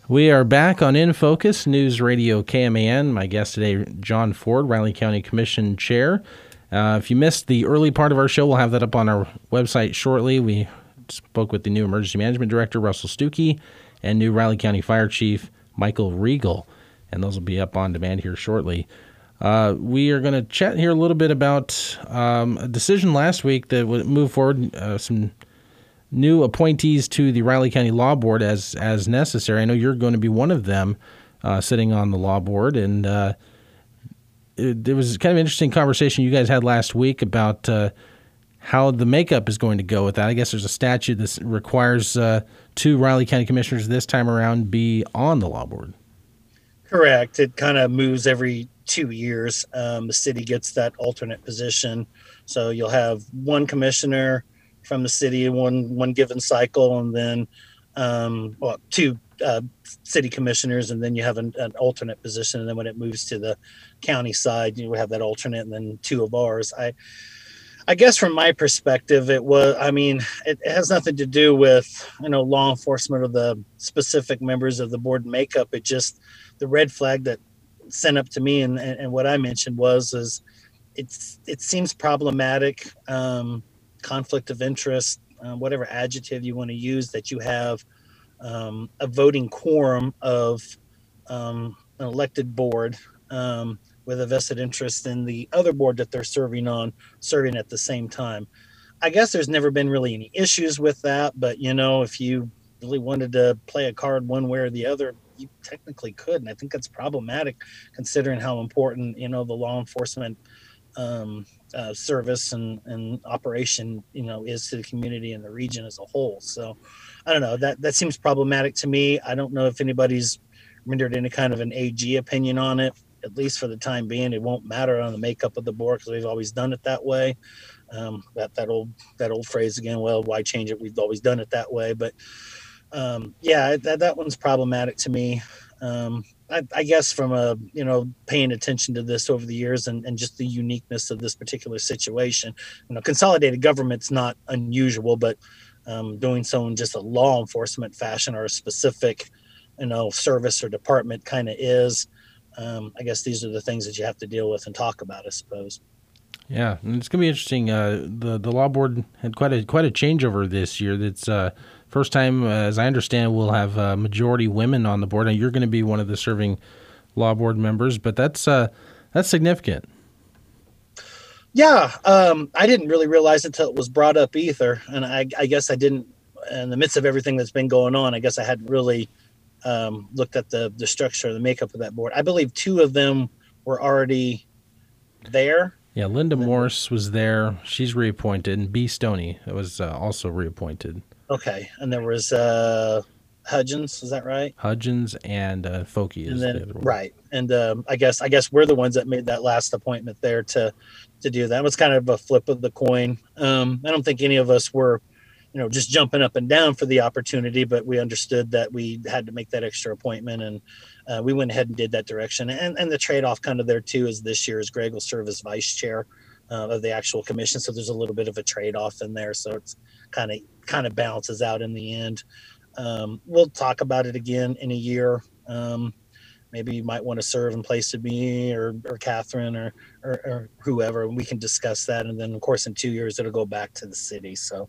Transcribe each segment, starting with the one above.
We are back on In Focus, News Radio KMAN. My guest today, John Ford, Riley County Commission Chair. If you missed the early part of our show, we'll have that up on our website shortly. We spoke with the new Emergency Management Director, Russell Stuckey, and new Riley County Fire Chief, Michael Regal. And those will be up on demand here shortly. We are going to chat here a little bit about a decision last week that would move forward some new appointees to the Riley County Law Board as necessary. I know you're going to be one of them sitting on the Law Board, and there was kind of an interesting conversation you guys had last week about how the makeup is going to go with that. I guess there's a statute that requires 2 Riley County Commissioners this time around be on the Law Board. Correct. It kind of moves every 2 years. The city gets that alternate position. So you'll have one commissioner from the city in one given cycle, and then 2 city commissioners, and then you have an alternate position. And then when it moves to the county side, you have that alternate, and then 2 of ours. I guess from my perspective, it has nothing to do with, law enforcement or the specific members of the board makeup. It just, the red flag that sent up to me and what I mentioned is it seems problematic, conflict of interest, whatever adjective you want to use, that you have a voting quorum of an elected board with a vested interest in the other board that they're serving at the same time. I guess there's never been really any issues with that, but if you really wanted to play a card one way or the other, you technically could. And I think that's problematic considering how important, the law enforcement service and operation, is to the community and the region as a whole. So I don't know, that seems problematic to me. I don't know if anybody's rendered any kind of an AG opinion on it. At least for the time being, it won't matter on the makeup of the board because we've always done it that way. That old phrase again, well, why change it? We've always done it that way. But that one's problematic to me. I guess from paying attention to this over the years and just the uniqueness of this particular situation, consolidated government's not unusual, but doing so in just a law enforcement fashion or a specific, service or department kind of is. I guess these are the things that you have to deal with and talk about, I suppose. Yeah, and it's going to be interesting. The law board had quite a changeover this year. That's first time, as I understand, we'll have majority women on the board. Now, you're going to be one of the serving law board members, but that's significant. Yeah, I didn't really realize it until it was brought up either, and I guess I didn't. In the midst of everything that's been going on, I guess I hadn't really looked at the structure, the makeup of that board. I believe 2 of them were already there. Yeah, Linda Morse was there. She's reappointed. And B. Stoney was also reappointed. Okay. And there was Hudgens, is that right? Hudgens and Folke is the other one. Right. And I guess we're the ones that made that last appointment there to do that. It was kind of a flip of the coin. I don't think any of us were just jumping up and down for the opportunity, but we understood that we had to make that extra appointment, and we went ahead and did that direction. And the trade-off kind of there too is this year is Greg will serve as vice chair of the actual commission. So there's a little bit of a trade-off in there. So it's kind of balances out in the end. We'll talk about it again in a year. Maybe you might want to serve in place of me or Catherine or whoever, and we can discuss that. And then of course in 2 years, it'll go back to the city. So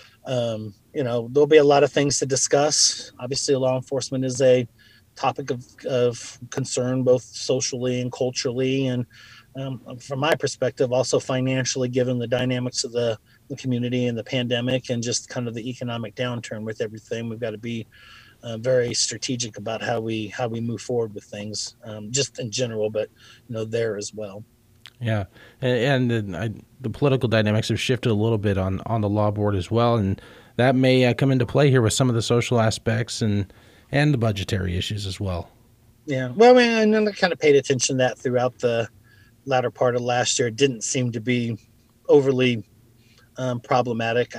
there'll be a lot of things to discuss. Obviously, law enforcement is a topic of concern, both socially and culturally, and from my perspective, also financially, given the dynamics of the community and the pandemic and just kind of the economic downturn with everything. We've got to be very strategic about how we move forward with things, just in general, but there as well. Yeah, and the political dynamics have shifted a little bit on the law board as well, and that may come into play here with some of the social aspects and the budgetary issues as well. Yeah, well, I kind of paid attention to that throughout the latter part of last year. It didn't seem to be overly problematic.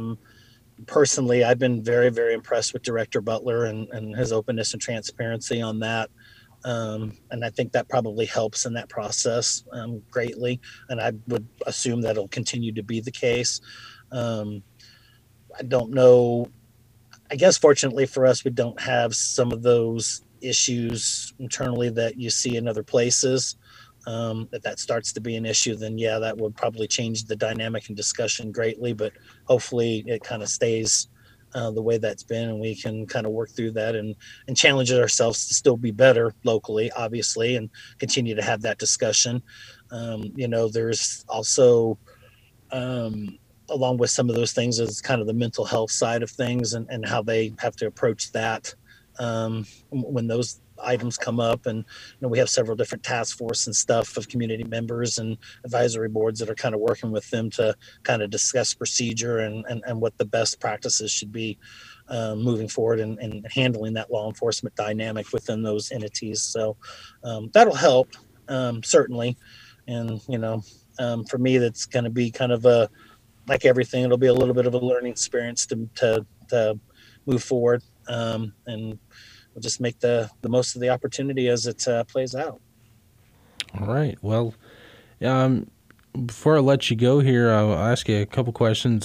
Personally, I've been very, very impressed with Director Butler and his openness and transparency on that. And I think that probably helps in that process greatly. And I would assume that'll continue to be the case. I don't know. I guess fortunately for us, we don't have some of those issues internally that you see in other places. If that starts to be an issue, then yeah, that would probably change the dynamic and discussion greatly. But hopefully, it kind of stays the way that's been, and we can kind of work through that and challenge ourselves to still be better locally, obviously, and continue to have that discussion. There's also along with some of those things is kind of the mental health side of things and how they have to approach that when those items come up. And we have several different task force and stuff of community members and advisory boards that are kind of working with them to kind of discuss procedure and what the best practices should be moving forward and handling that law enforcement dynamic within those entities. So that'll help, certainly. And for me, that's going to be kind of a, like everything, it'll be a little bit of a learning experience to move forward, and we'll just make the most of the opportunity as it plays out. All right. Well, before I let you go here, I'll ask you a couple questions.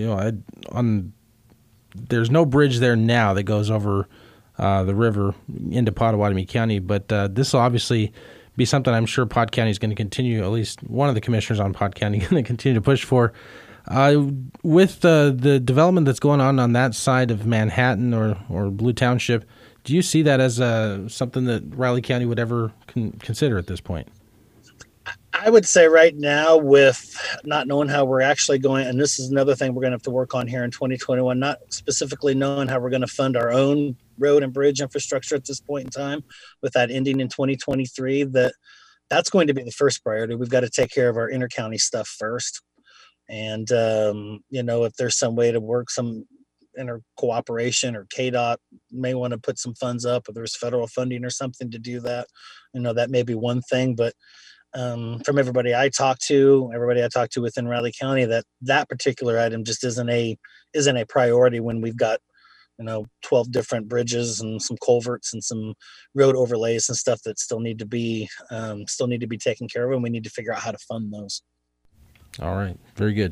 There's no bridge there now that goes over the river into Pottawatomie County, but this will obviously be something I'm sure Pot County is going to continue, at least one of the commissioners on Pot County going to continue to push for. With the development that's going on that side of Manhattan or Blue Township, do you see that as something that Riley County would ever consider at this point? I would say right now, with not knowing how we're actually going, and this is another thing we're going to have to work on here in 2021, not specifically knowing how we're going to fund our own road and bridge infrastructure at this point in time, with that ending in 2023, that's going to be the first priority. We've got to take care of our inter-county stuff first. And, if there's some way to work some inter cooperation, or KDOT may want to put some funds up, if there's federal funding or something to do that, that may be one thing. But from everybody I talk to within Riley County, that particular item just isn't a priority when we've got 12 different bridges and some culverts and some road overlays and stuff that still need to be taken care of, and we need to figure out how to fund those. All right. Very good.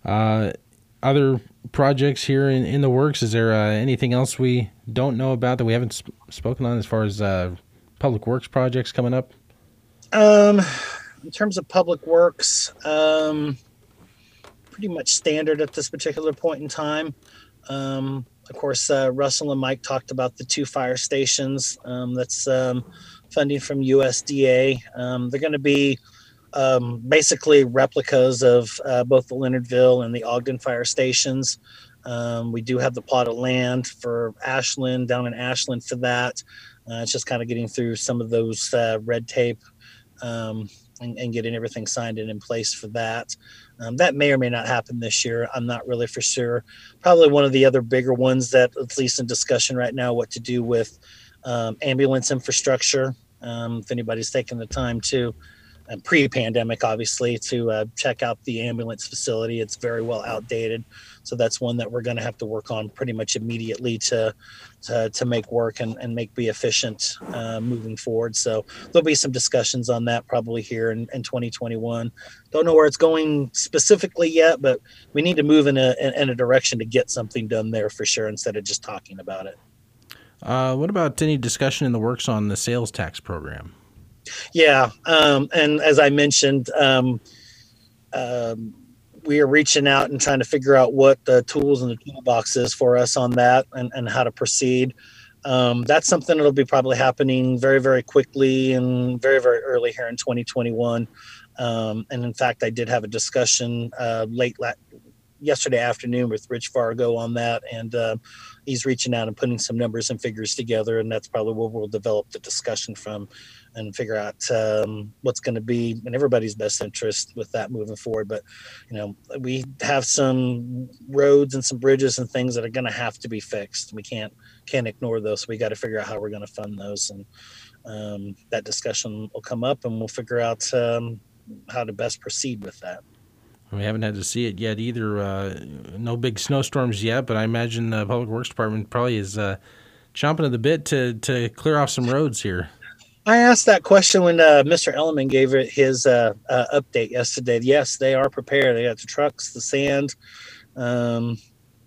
Other projects here in the works? Is there anything else we don't know about that we haven't spoken on as far as public works projects coming up? In terms of public works, pretty much standard at this particular point in time. Of course, Russell and Mike talked about the 2 fire stations. That's funding from USDA. They're going to be basically replicas of both the Leonardville and the Ogden fire stations. We do have the plot of land for Ashland, down in Ashland for that. It's just kind of getting through some of those red tape and getting everything signed and in place for that. That may or may not happen this year. I'm not really for sure. Probably one of the other bigger ones that, at least in discussion right now, what to do with ambulance infrastructure. If anybody's taken the time to, pre-pandemic, obviously, to check out the ambulance facility, it's very well outdated. So that's one that we're going to have to work on pretty much immediately to make work and be efficient moving forward. So there'll be some discussions on that probably here in 2021. Don't know where it's going specifically yet, but we need to move in a direction to get something done there for sure, instead of just talking about it. What about any discussion in the works on the sales tax program? Yeah. And as I mentioned, we are reaching out and trying to figure out what the tools in the toolbox is for us on that and how to proceed. That's something that'll be probably happening very, very quickly and very, very early here in 2021. And in fact, I did have a discussion yesterday afternoon with Rich Fargo on that, and he's reaching out and putting some numbers and figures together, and that's probably where we'll develop the discussion from and figure out what's going to be in everybody's best interest with that moving forward. But we have some roads and some bridges and things that are going to have to be fixed. We can't ignore those. So we got to figure out how we're going to fund those, and that discussion will come up, and we'll figure out how to best proceed with that. We haven't had to see it yet either. No big snowstorms yet, but I imagine the Public Works Department probably is chomping at the bit to clear off some roads here. I asked that question when Mr. Elliman gave it his update yesterday. Yes, they are prepared. They got the trucks, the sand.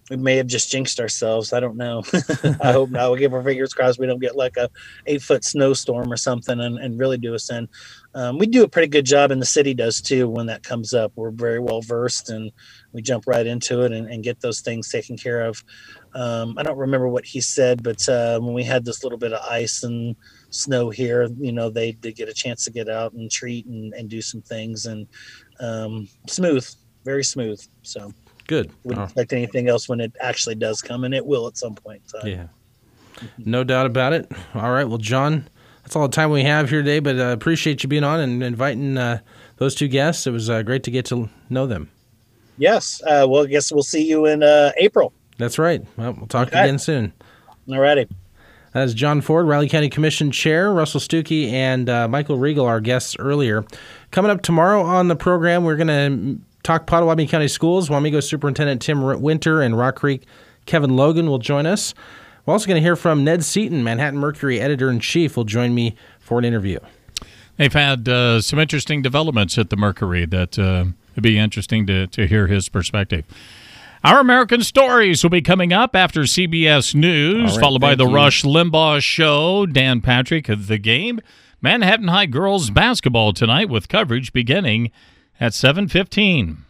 We may have just jinxed ourselves. I don't know. I hope not. We'll give our fingers crossed we don't get like a 8-foot snowstorm or something and really do us in. We do a pretty good job, and the city does too when that comes up. We're very well versed, and we jump right into it and get those things taken care of. I don't remember what he said, but when we had this little bit of ice and snow here, they did get a chance to get out and treat and do some things, and smooth, very smooth. So good. Wouldn't expect anything else when it actually does come, and it will at some point in time. Yeah, no doubt about it. All right, well, John, that's all the time we have here today, but appreciate you being on and inviting those two guests. It was great to get to know them. Yes. Well, I guess we'll see you in April. That's right. Well, we'll talk again soon. All righty. That is John Ford, Riley County Commission Chair, Russell Stuckey, and Michael Regal, our guests earlier. Coming up tomorrow on the program, we're going to talk Pottawatomie County Schools. Wamego Superintendent Tim Winter and Rock Creek Kevin Logan will join us. We're also going to hear from Ned Seaton, Manhattan Mercury Editor-in-Chief, will join me for an interview. They've had some interesting developments at the Mercury that would be interesting to hear his perspective. Our American Stories will be coming up after CBS News, followed by the Rush Limbaugh Show, Dan Patrick of The Game, Manhattan High girls basketball tonight with coverage beginning at 7:15.